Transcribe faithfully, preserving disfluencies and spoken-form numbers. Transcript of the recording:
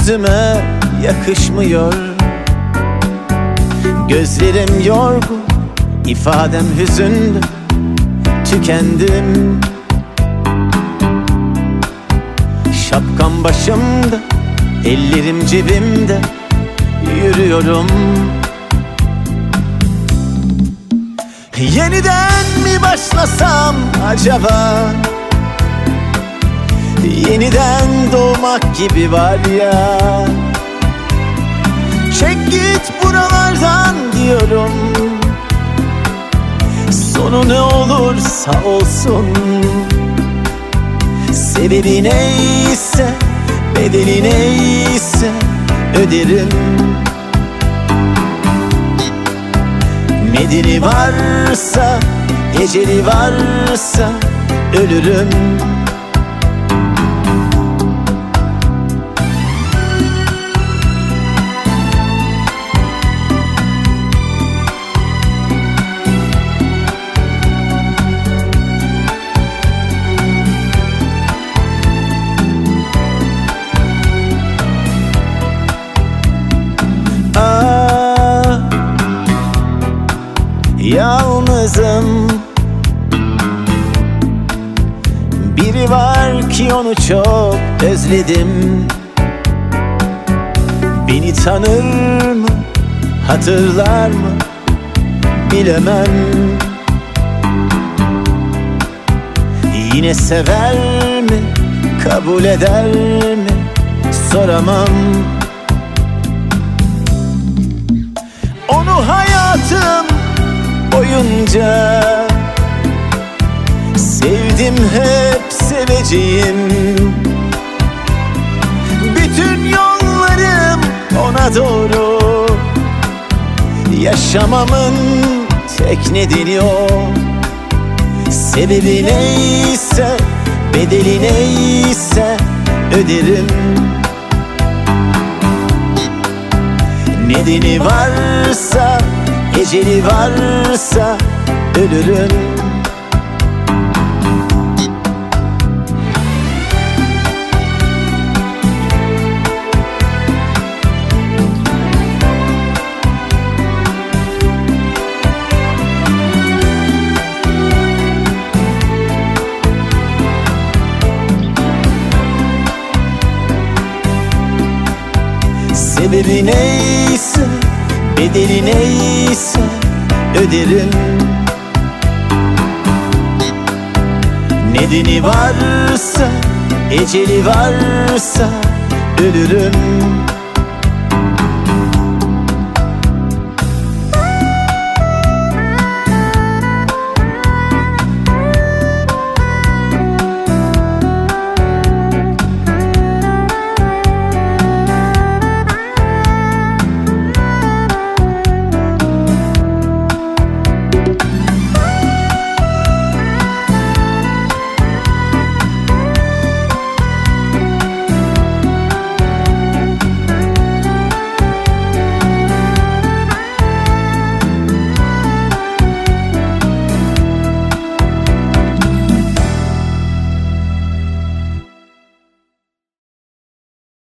yüzüme yakışmıyor. Gözlerim yorgun, ifadem hüzünlü, tükendim. Şapkam başımda, ellerim cebimde, yürüyorum. Yeniden mi başlasam acaba? Yeniden doğmak gibi var ya. Çek git buralardan diyorum. Sonu ne olursa olsun. Sebebi neyse, bedeli neyse öderim. Nedeni varsa, eceli varsa ölürüm. Yalnızım. Biri var ki onu çok özledim. Beni tanır mı, hatırlar mı bilemem. Yine sever mi, kabul eder mi soramam. Onu hayatım boyunca sevdim, hep seveceğim. Bütün yollarım ona doğru. Yaşamamın tek nedeni o. Sebebi neyse, bedeli neyse öderim. Nedeni varsa, eceli varsa ölürüm. Sebebi neyse, bedeli neyse öderim. Nedeni varsa, eceli varsa ölürüm.